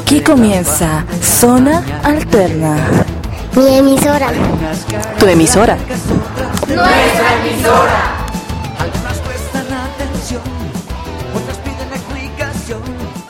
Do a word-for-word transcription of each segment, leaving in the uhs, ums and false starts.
Aquí comienza Zona Alterna. Mi emisora. Tu emisora. Nuestra emisora. Algunas prestan atención, otras piden explicación.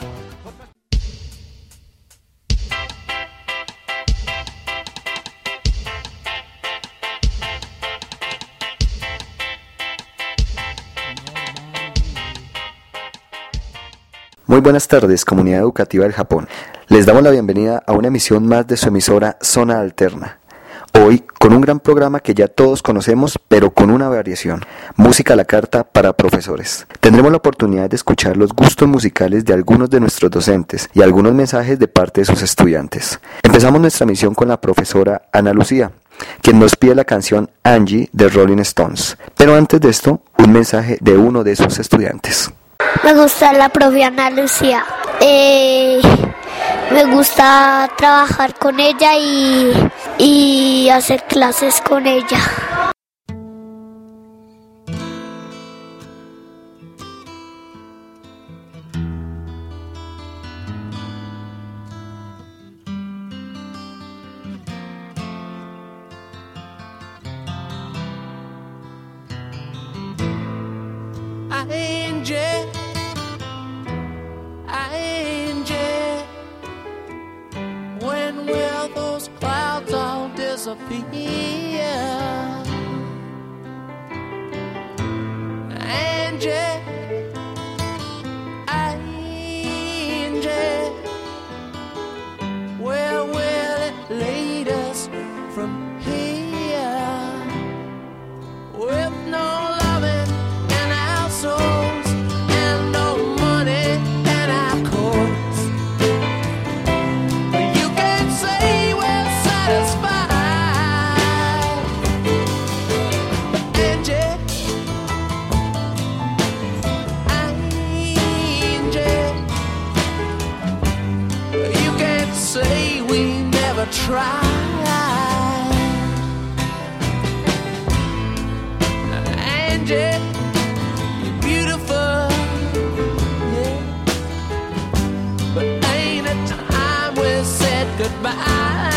Muy buenas tardes, comunidad educativa del Japón. Les damos la bienvenida a una emisión más de su emisora Zona Alterna. Hoy con un gran programa que ya todos conocemos, pero con una variación: música a la carta para profesores. Tendremos la oportunidad de escuchar los gustos musicales de algunos de nuestros docentes y algunos mensajes de parte de sus estudiantes. Empezamos nuestra misión con la profesora Ana Lucía, quien nos pide la canción Angie de Rolling Stones. Pero antes de esto, un mensaje de uno de sus estudiantes. Me gusta la profe Ana Lucía. Eh, me gusta trabajar con ella y, y hacer clases con ella. Angie, Angie, when will those clouds all disappear? Angie, Angie, where will it lead us from here? With no loving in our souls and no money in our coats, you can't say we're satisfied. Angie, Angie, you can't say we never tried. Angie, you're beautiful, yeah, but ain't it time we said goodbye?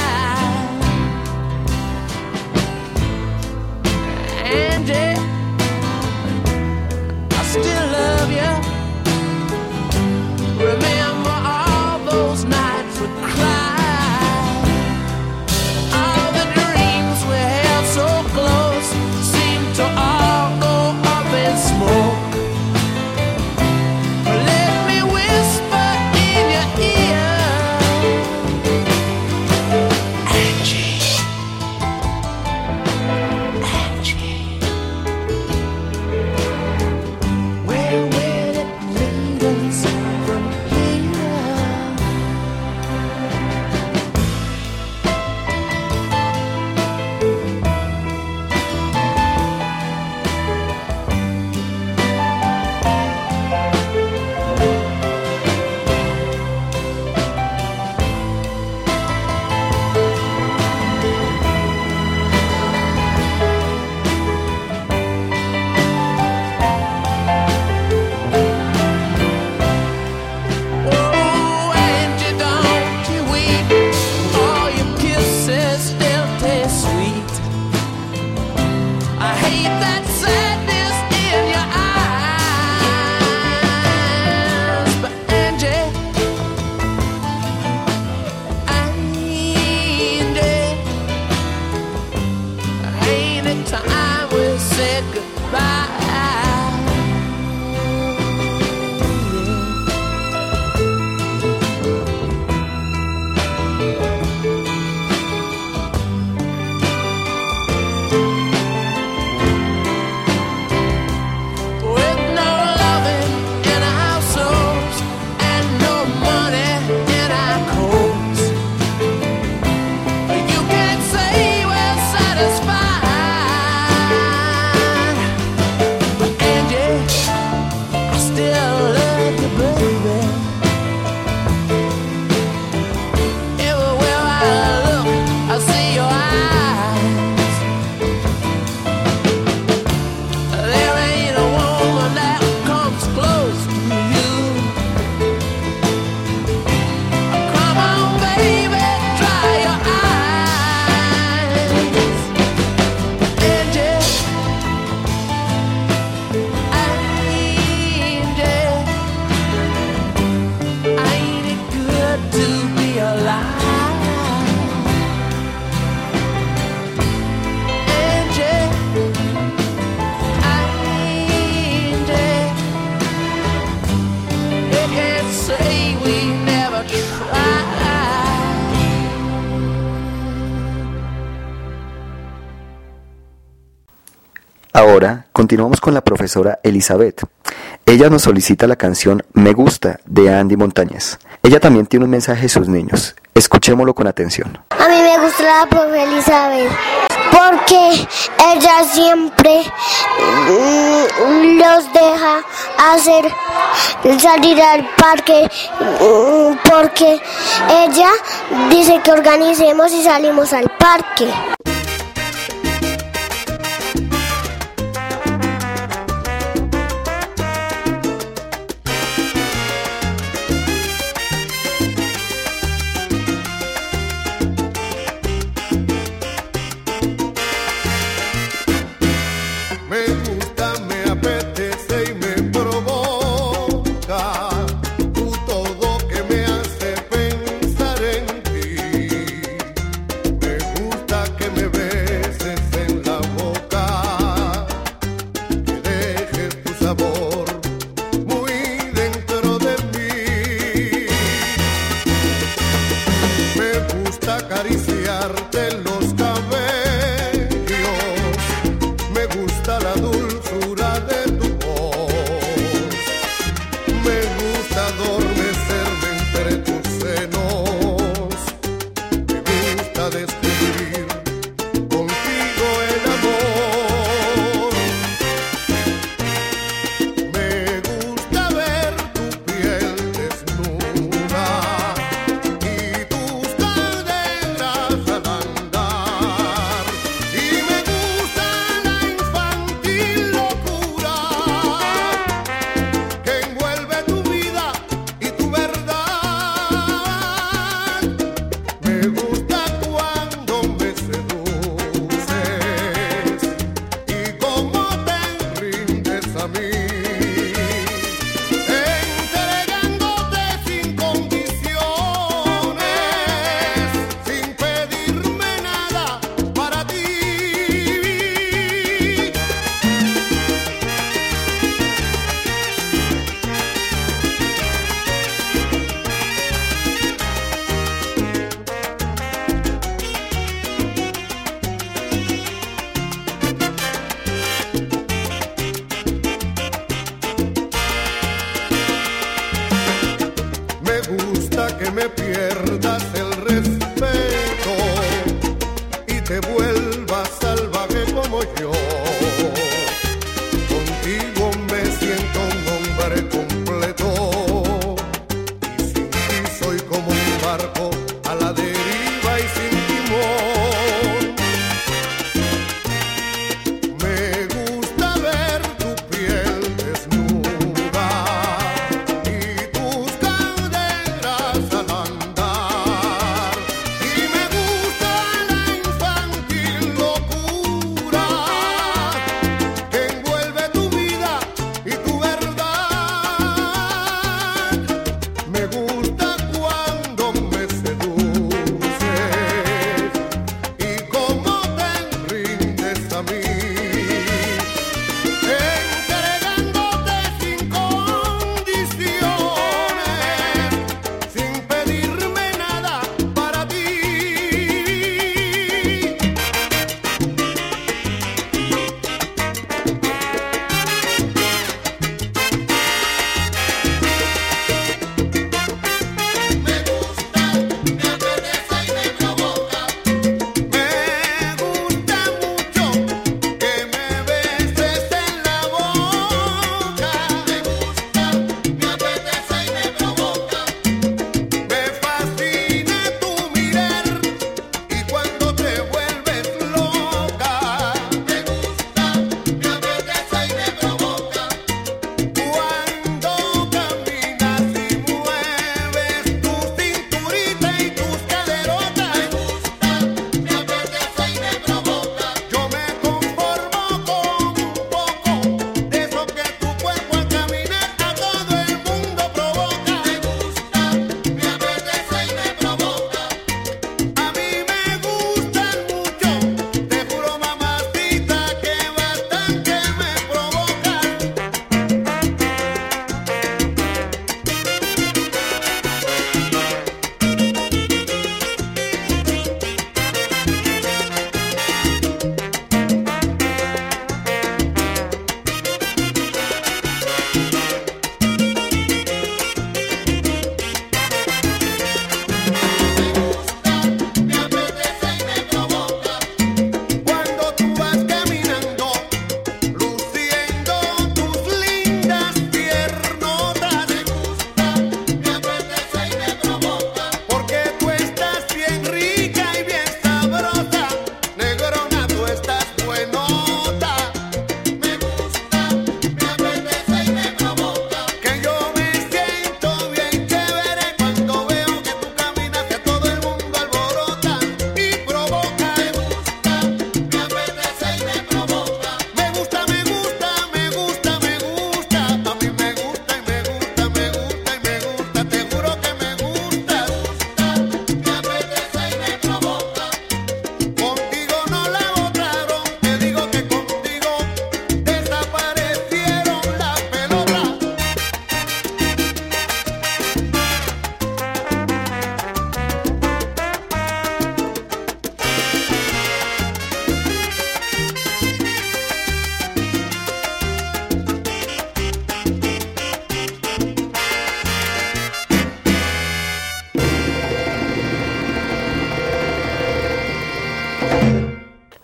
Angie, I still love you. Remember all those nights we cried, all the dreams we held so close seemed to all go up in smoke. Let me whisper in your ear, Angie, Angie, where will it lead us from here? Oh, Angie, don't you weep. All your kisses still taste sweet. I hate that sadness in your eyes. But Angie, Angie, ain't it time we said goodbye? With no loving in our souls and no money in our coats, you can't say we're satisfied. But Angie, I still love you, baby. Everywhere I look, I see your eyes. Ahora continuamos con la profesora Elizabeth. Ella nos solicita la canción Me Gusta de Andy Montañez. Ella también tiene un mensaje a sus niños. Escuchémoslo con atención. A mí me gusta la profe Elizabeth porque ella siempre mm, los deja hacer salir al parque mm, porque ella dice que organicemos y salimos al parque. Locura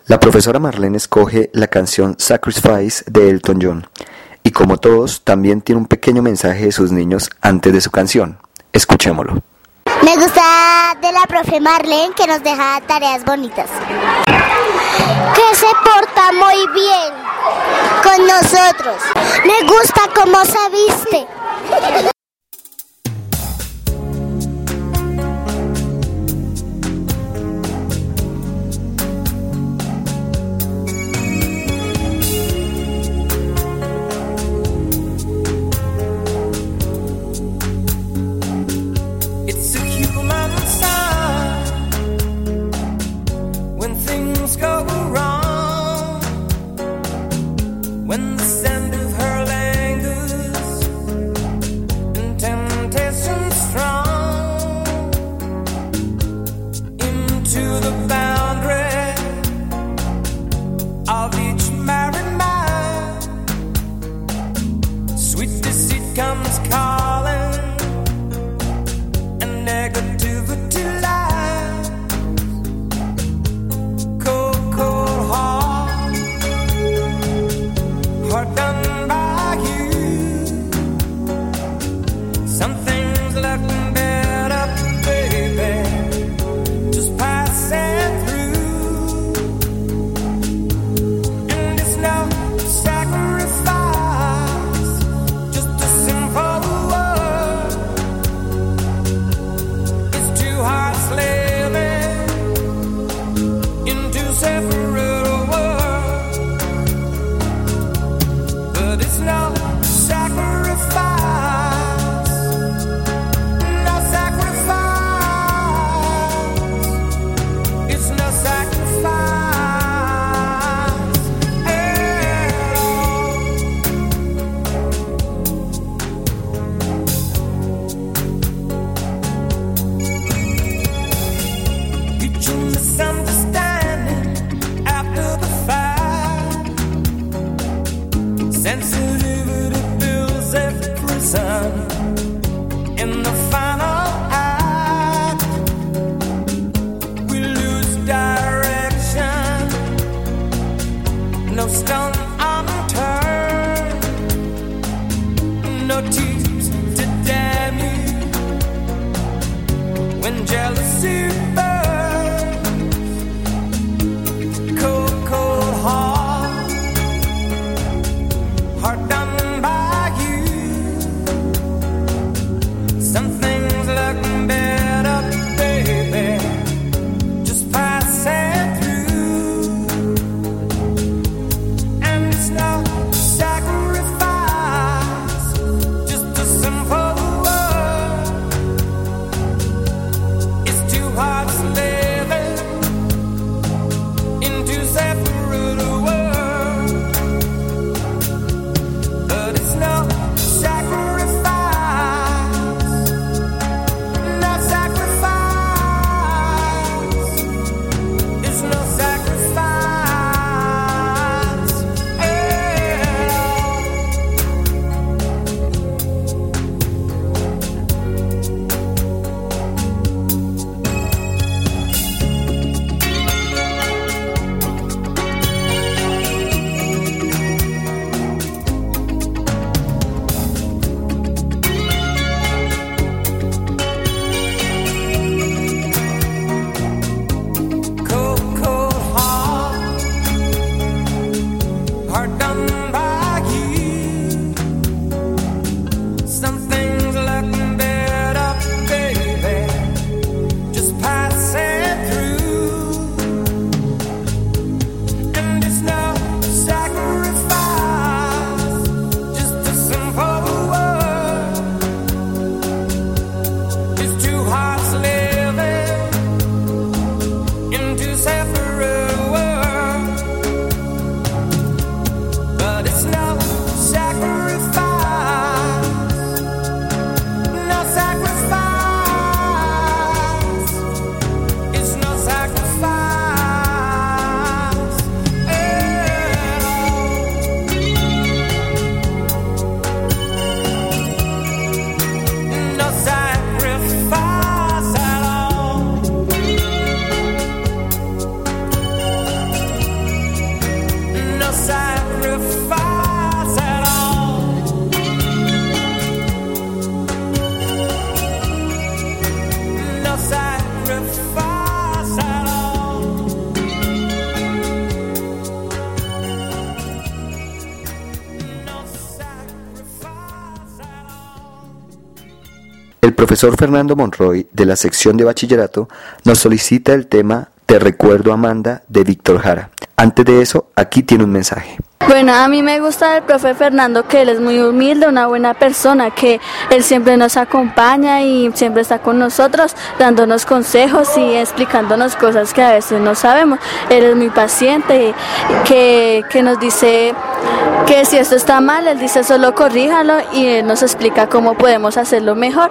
La profesora Marlene escoge la canción Sacrifice de Elton John y como todos también tiene un pequeño mensaje de sus niños antes de su canción. Escuchémoslo. Me gusta de la profe Marlene que nos deja tareas bonitas. Que se porta muy bien con nosotros. Me gusta cómo se viste. Hearts sacrifice at all. No sacrifice at all. No sacrifice at all. El profesor Fernando Monroy, de la sección de bachillerato, nos solicita el tema Te recuerdo Amanda, de Víctor Jara. Antes de eso, aquí tiene un mensaje. Bueno, a mí me gusta del profe Fernando, que él es muy humilde, una buena persona, que él siempre nos acompaña y siempre está con nosotros, dándonos consejos y explicándonos cosas que a veces no sabemos. Él es muy paciente, que, que nos dice que si esto está mal, él dice solo corríjalo y él nos explica cómo podemos hacerlo mejor.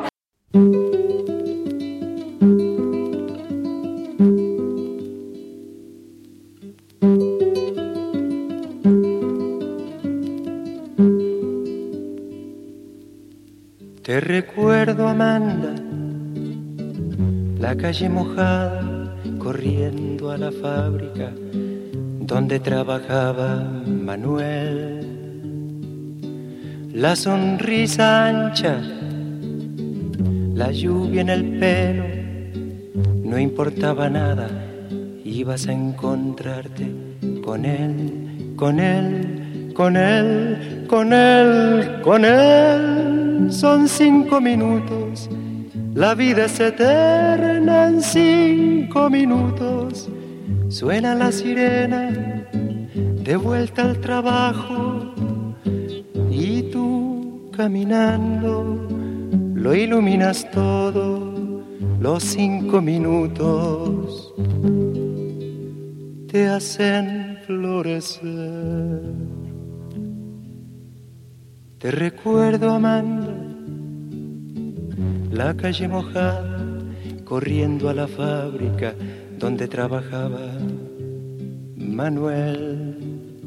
Te recuerdo, Amanda, la calle mojada, corriendo a la fábrica donde trabajaba Manuel. La sonrisa ancha, la lluvia en el pelo, no importaba nada, ibas a encontrarte con él, con él, con él, con él, con él. Son cinco minutos, la vida es eterna en cinco minutos. Suena la sirena, de vuelta al trabajo, y tú caminando, lo iluminas todo, los cinco minutos te hacen florecer. Te recuerdo, Amanda, la calle mojada, corriendo a la fábrica donde trabajaba Manuel.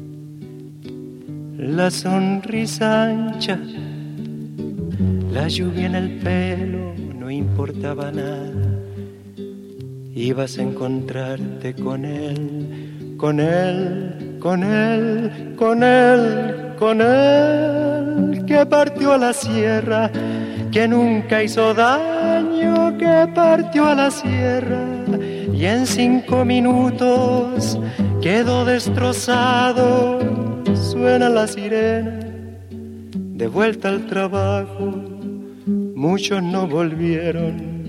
La sonrisa ancha, la lluvia en el pelo, no importaba nada, ibas a encontrarte con él, con él, con él, con él, con él, que partió a la sierra, que nunca hizo daño, que partió a la sierra, y en cinco minutos quedó destrozado. Suena la sirena, de vuelta al trabajo, muchos no volvieron,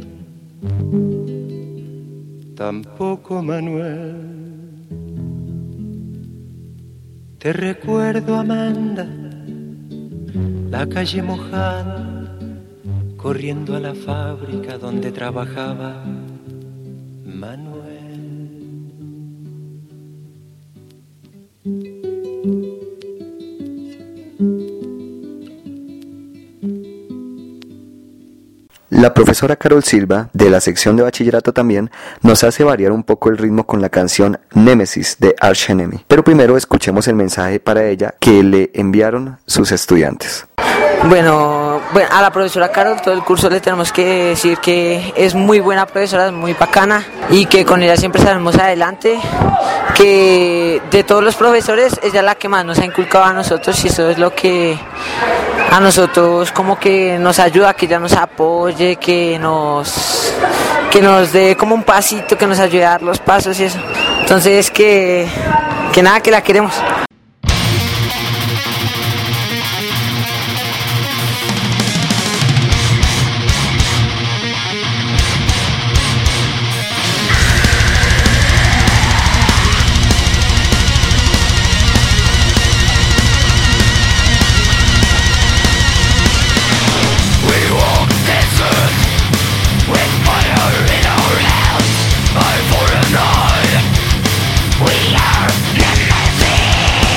tampoco Manuel. Te recuerdo, Amanda, la calle mojada, corriendo a la fábrica donde trabajaba Manuel. La profesora Carol Silva, de la sección de bachillerato también, nos hace variar un poco el ritmo con la canción Némesis de Arch Enemy. Pero primero escuchemos el mensaje para ella que le enviaron sus estudiantes. Bueno, bueno, a la profesora Carol todo el curso le tenemos que decir que es muy buena profesora, es muy bacana y que con ella siempre salimos adelante, que de todos los profesores ella es la que más nos ha inculcado a nosotros y eso es lo que a nosotros como que nos ayuda, que ella nos apoye, que nos que nos dé como un pasito, que nos ayude a dar los pasos y eso. Entonces que, que nada, que la queremos. We are Nemesis.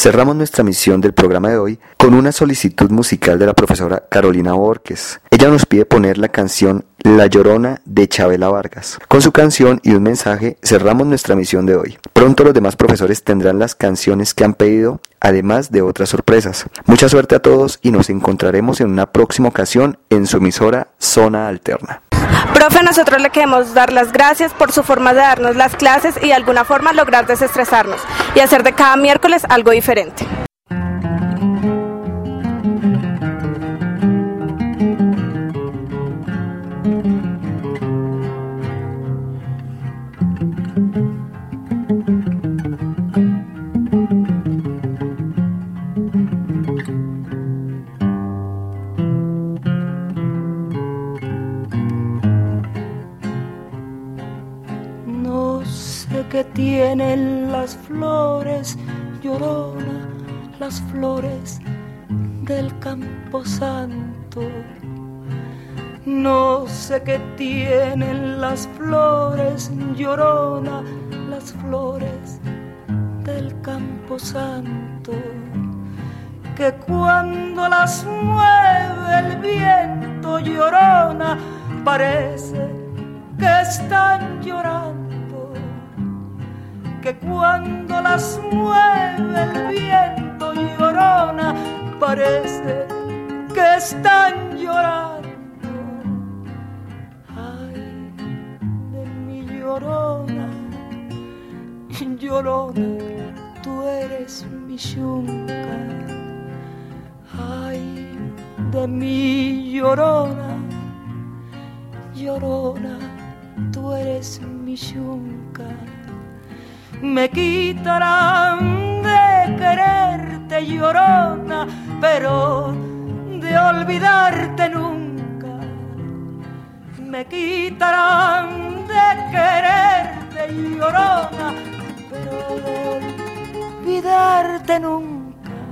Cerramos nuestra misión del programa de hoy con una solicitud musical de la profesora Carolina Borges. Ella nos pide poner la canción La Llorona de Chabela Vargas. Con su canción y un mensaje cerramos nuestra misión de hoy. Pronto los demás profesores tendrán las canciones que han pedido, además de otras sorpresas. Mucha suerte a todos y nos encontraremos en una próxima ocasión en su emisora Zona Alterna. Profe, nosotros le queremos dar las gracias por su forma de darnos las clases y de alguna forma lograr desestresarnos y hacer de cada miércoles algo diferente. Que tienen las flores, Llorona, las flores del Camposanto. No sé qué tienen las flores, Llorona, las flores del Camposanto, que cuando las mueve el viento, Llorona, parece que están llorando. Que cuando las mueve el viento, Llorona, parece que están llorando. Ay, de mi Llorona, Llorona, tú eres mi yunca. Ay, de mi Llorona, Llorona, tú eres mi yunca. Me quitarán de quererte, Llorona, pero de olvidarte nunca. Me quitarán de quererte, Llorona, pero de olvidarte nunca.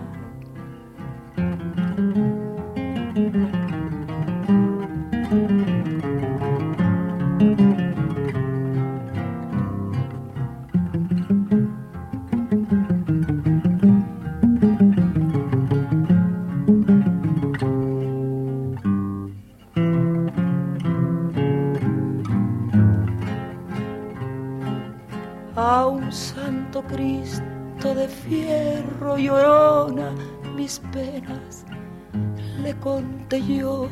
A un santo Cristo de fierro, Llorona, mis penas le conté yo.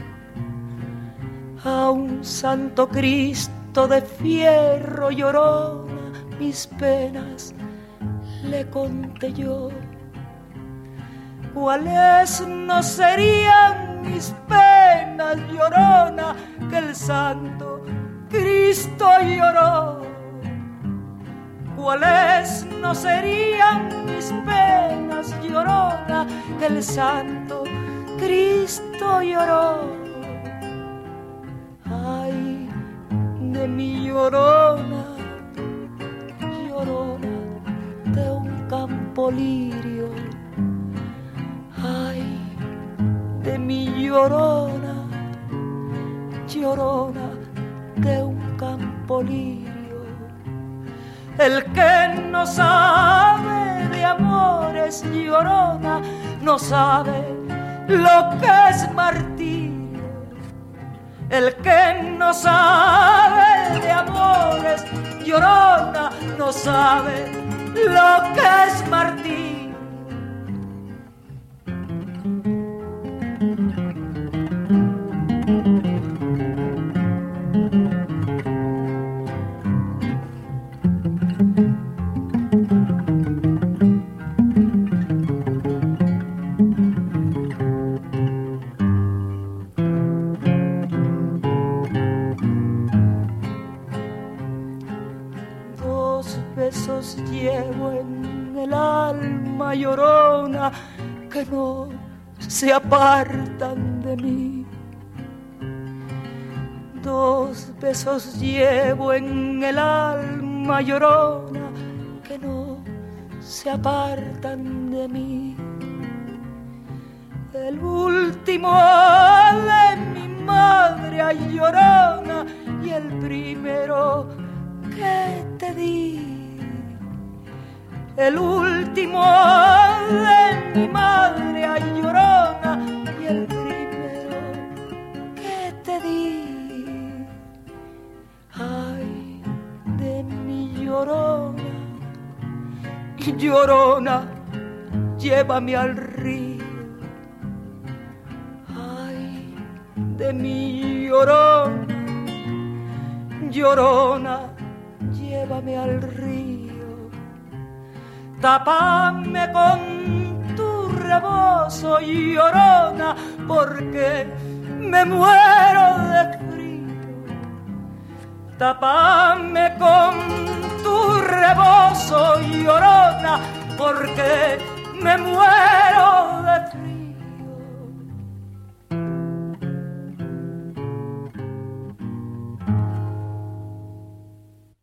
A un santo Cristo de fierro, Llorona, mis penas le conté yo. ¿Cuáles no serían mis penas, Llorona, que el santo Cristo lloró? ¿Cuáles no serían mis penas, Llorona, que el santo Cristo lloró? Ay, de mi Llorona, Llorona de un campo lirio. Ay, de mi Llorona, Llorona de un campo lirio. El que no sabe de amores, Llorona, no sabe lo que es martirio. El que no sabe de amores, Llorona, no sabe lo que es martirio. Besos llevo en el alma, Llorona, que no se apartan de mí. Dos besos llevo en el alma, Llorona, que no se apartan de mí. El último de mi madre, ay, Llorona, y el primero que te di. el último de mi madre, ay llorona, y el primero que te di. Ay, de mi llorona, llorona, llévame al río. Ay, de mi llorona, llorona, llévame al río. Tápame con tu rebozo, llorona, porque me muero de frío. Tápame con tu rebozo, llorona, porque me muero